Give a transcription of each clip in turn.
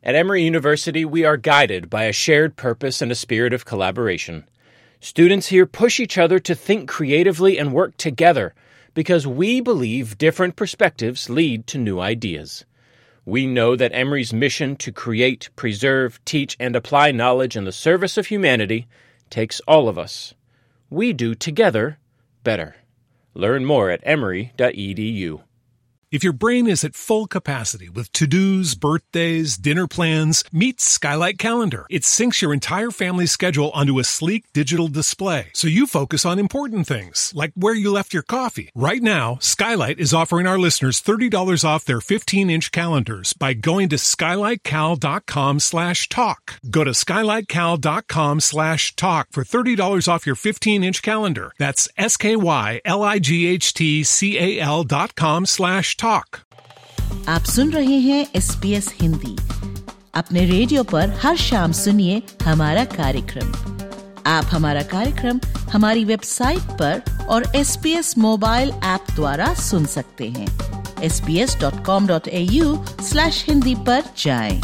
At Emory University, we are guided by a shared purpose and a spirit of collaboration. Students here push each other to think creatively and work together because we believe different perspectives lead to new ideas. We know that Emory's mission to create, preserve, teach, and apply knowledge in the service of humanity takes all of us. We do together better. Learn more at emory.edu. If your brain is at full capacity with to-dos, birthdays, dinner plans, meet Skylight Calendar. It syncs your entire family's schedule onto a sleek digital display, so you focus on important things, like where you left your coffee. Right now, Skylight is offering our listeners $30 off their 15-inch calendars by going to skylightcal.com/talk. Go to skylightcal.com/talk for $30 off your 15-inch calendar. That's skylightcal.com/talk. आप सुन रहे हैं SBS Hindi. अपने radio पर हर शाम सुनिए हमारा कार्यक्रम। आप हमारा कार्यक्रम हमारी वेबसाइट पर और SBS मोबाइल ऐप द्वारा सुन सकते हैं। sbs.com.au/hindi पर जाएं।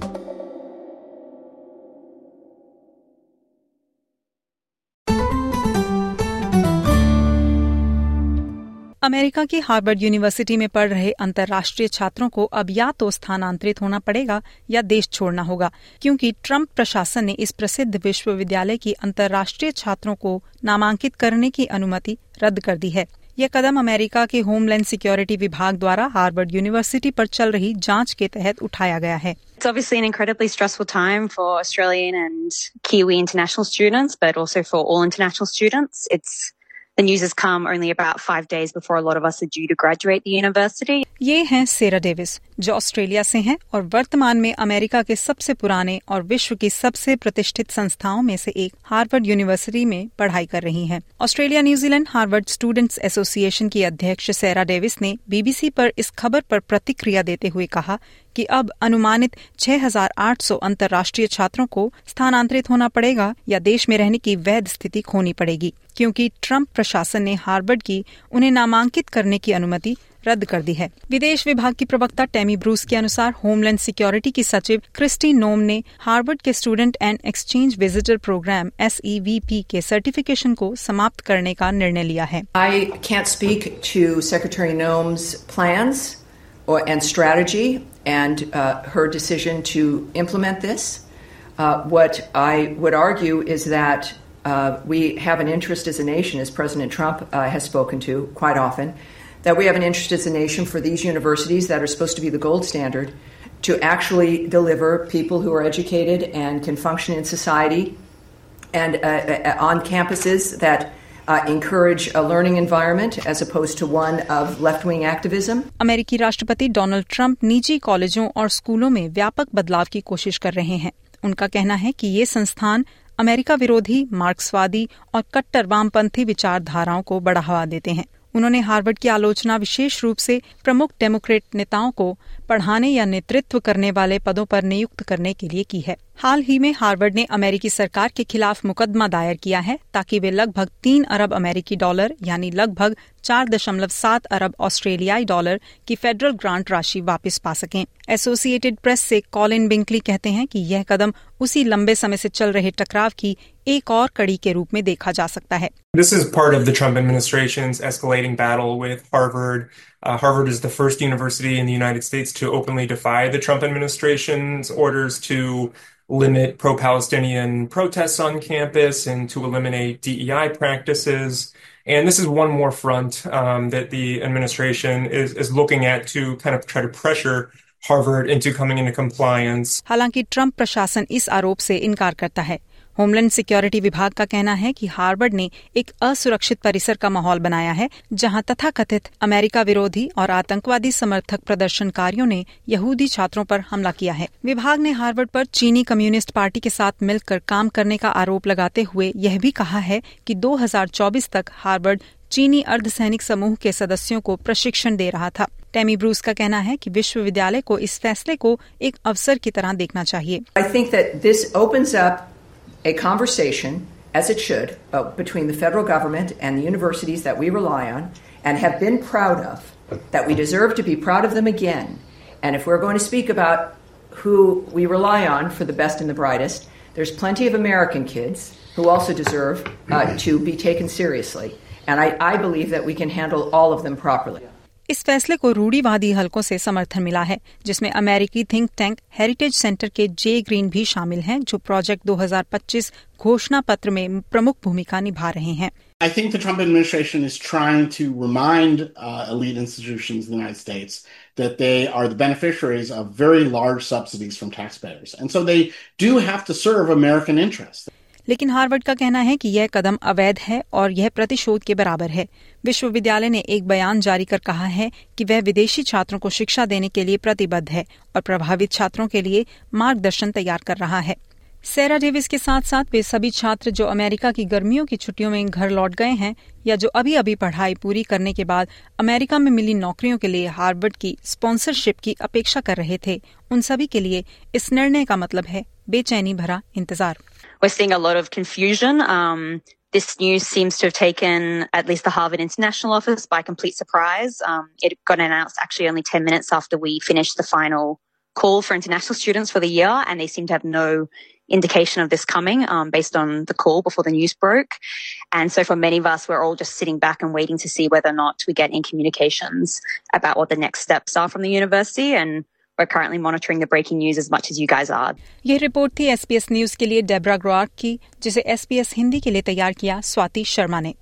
अमेरिका की हार्वर्ड यूनिवर्सिटी में पढ़ रहे अंतर्राष्ट्रीय छात्रों को अब या तो स्थानांतरित होना पड़ेगा या देश छोड़ना होगा, क्योंकि ट्रंप प्रशासन ने इस प्रसिद्ध विश्वविद्यालय की अंतर्राष्ट्रीय छात्रों को नामांकित करने की अनुमति रद्द कर दी है। यह कदम अमेरिका के होमलैंड सिक्योरिटी विभाग द्वारा हार्वर्ड यूनिवर्सिटी पर चल रही जांच के तहत उठाया गया है। It's obviously an incredibly stressful time for Australian and Kiwi international students, but also for all international students. The news has come only about 5 days before a lot of us are due to graduate the university. ये हैं सेरा Davis, जो Australia से हैं और वर्तमान में America के सबसे पुराने और विश्व की सबसे प्रतिष्ठित संस्थाओं में से एक हार्वर्ड यूनिवर्सिटी में पढ़ाई कर रही हैं। Australia New Zealand Harvard students association की अध्यक्ष सेरा डेविस ने बीबीसी पर इस खबर पर प्रतिक्रिया देते हुए कहा कि अब अनुमानित 6,800 अंतर्राष्ट्रीय छात्रों को स्थानांतरित होना पड़ेगा या देश में रहने की वैध स्थिति खोनी पड़ेगी, क्योंकि ट्रंप प्रशासन ने हार्वर्ड की उन्हें नामांकित करने की अनुमति रद्द कर दी है। विदेश विभाग की प्रवक्ता टेमी ब्रूस के अनुसार होमलैंड सिक्योरिटी की सचिव क्रिस्टी नोम ने हार्वर्ड के student and exchange visitor programme SEVP के सर्टिफिकेशन को समाप्त करने का निर्णय लिया है। I can't speak to Secretary Nome's plans and strategy and her decision to implement this. What I would argue is that we have an interest as a nation, as President Trump has spoken to quite often, that we have an interest as a nation for these universities that are supposed to be the gold standard to actually deliver people who are educated and can function in society and on campuses that encourage a learning environment as opposed to one of left-wing activism. अमेरिकी राष्ट्रपति Donald Trump निजी कॉलेजों और स्कूलों में व्यापक बदलाव की कोशिश कर रहे हैं। उनका कहना है कि ये संस्थान अमेरिका विरोधी, मार्क्सवादी और कट्टर वामपंथी विचारधाराओं को बढ़ावा देते हैं। उन्होंने हार्वर्ड की आलोचना विशेष रूप से प्रमुख डेमोक्रेट नेताओं को पढ़ाने या नेतृत्व करने वाले पदों पर नियुक्त करने के लिए की है। हाल ही में हार्वर्ड ने अमेरिकी सरकार के खिलाफ मुकदमा दायर किया है ताकि वे लगभग 3 अरब अमेरिकी डॉलर यानी लगभग 4.7 अरब ऑस्ट्रेलियाई डॉलर की फेडरल ग्रांट राशि वापस पा सकें। एसोसिएटेड प्रेस से कॉलिन बिंकली कहते हैं कि यह कदम उसी लंबे समय से चल रहे टकराव की एक और कड़ी के रूप में देखा जा सकता है। This is part of the Trump administration's escalating battle with Harvard. Harvard is the first university in the United States to openly defy the Trump administration's orders to limit pro-Palestinian protests on campus and to eliminate DEI practices. And this is one more front that the administration is looking at to kind of try to pressure Harvard into coming into compliance. हालांकि Trump प्रशासन इस आरोप से इनकार करता है। Homeland security विभाग का कहना है कि हार्वर्ड ने एक असुरक्षित परिसर का माहौल बनाया है, जहां तथाकथित अमेरिका विरोधी और आतंकवादी समर्थक प्रदर्शनकारियों ने यहूदी छात्रों पर हमला किया है। विभाग ने हार्वर्ड पर चीनी कम्युनिस्ट पार्टी के साथ मिलकर काम करने का आरोप लगाते हुए यह भी कहा है कि 2024 तक हार्वर्ड चीनी अर्धसैनिक समूह के सदस्यों को प्रशिक्षण दे रहा था। टेमी ब्रूस का कहना है कि विश्वविद्यालय को इस फैसले को एक अवसर की तरह देखना चाहिए। I think that this opens up a conversation, as it should, between the federal government and the universities that we rely on and have been proud of, that we deserve to be proud of them again. And if we're going to speak about who we rely on for the best and the brightest. There's plenty of American kids who also deserve to be taken seriously. And I believe that we can handle all of them properly. इस फैसले को रूढ़िवादी हलकों से समर्थन मिला है, जिसमें अमेरिकी थिंक टैंक हेरिटेज सेंटर के जे ग्रीन भी शामिल हैं, जो प्रोजेक्ट 2025 घोषणा पत्र में प्रमुख भूमिका निभा रहे हैं. I think the Trump administration is trying to remind elite institutions in the United States that they are the beneficiaries of very large subsidies from taxpayers. And so they do have to serve American interests. लेकिन Harvard का कहना है कि यह कदम अवैध है और यह प्रतिशोध के बराबर है. विश्वविद्यालय ने एक बयान जारी कर कहा है कि वह विदेशी छात्रों को शिक्षा देने के लिए प्रतिबद्ध है और प्रभावित छात्रों के लिए मार्गदर्शन तैयार कर रहा है. सेरा डेविस के साथ साथ वे सभी छात्र जो अमेरिका की गर्मियों की छुट्टियों में घर लौट गए हैं या जो अभी अभी पढ़ाई पूरी करने के बाद अमेरिका में मिली नौकरियों के लिए हार्वर्ड की स्पॉन्सरशिप की अपेक्षा कर रहे थे, उन सभी के लिए इस निर्णय का मतलब है बेचैनी भरा इंतजार. We're seeing a lot of confusion. This news seems to have taken at least the Harvard International office by complete surprise. It got announced actually only 10 minutes after we finished the final call for international students for the year, and they seem to have no indication of this coming based on the call before the news broke. And so for many of us, we're all just sitting back and waiting to see whether or not we get any communications about what the next steps are from the university, and we're currently monitoring the breaking news as much as you guys are. यह report थी SBS news के लिए Debra ग्रोआर्क की, जिसे SBS Hindi के लिए तैयार किया स्वाति शर्मा ने.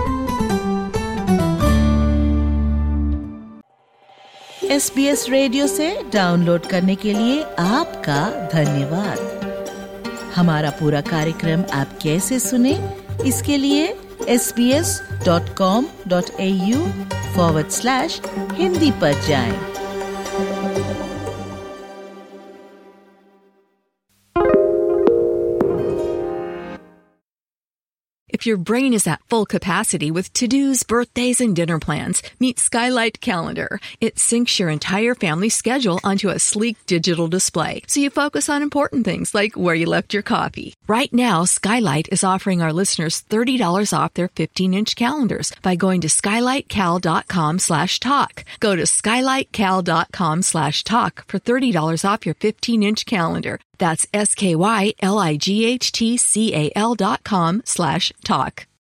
SBS रेडियो से डाउनलोड करने के लिए आपका धन्यवाद. हमारा पूरा कार्यक्रम आप कैसे सुने, इसके लिए sbs.com.au/hindi पर जाएं. If your brain is at full capacity with to-dos, birthdays, and dinner plans, meet Skylight Calendar. It syncs your entire family schedule onto a sleek digital display, so you focus on important things like where you left your coffee. Right now, Skylight is offering our listeners $30 off their 15-inch calendars by going to skylightcal.com/talk. Go to skylightcal.com/talk for $30 off your 15-inch calendar. That's skylightcal.com/talk.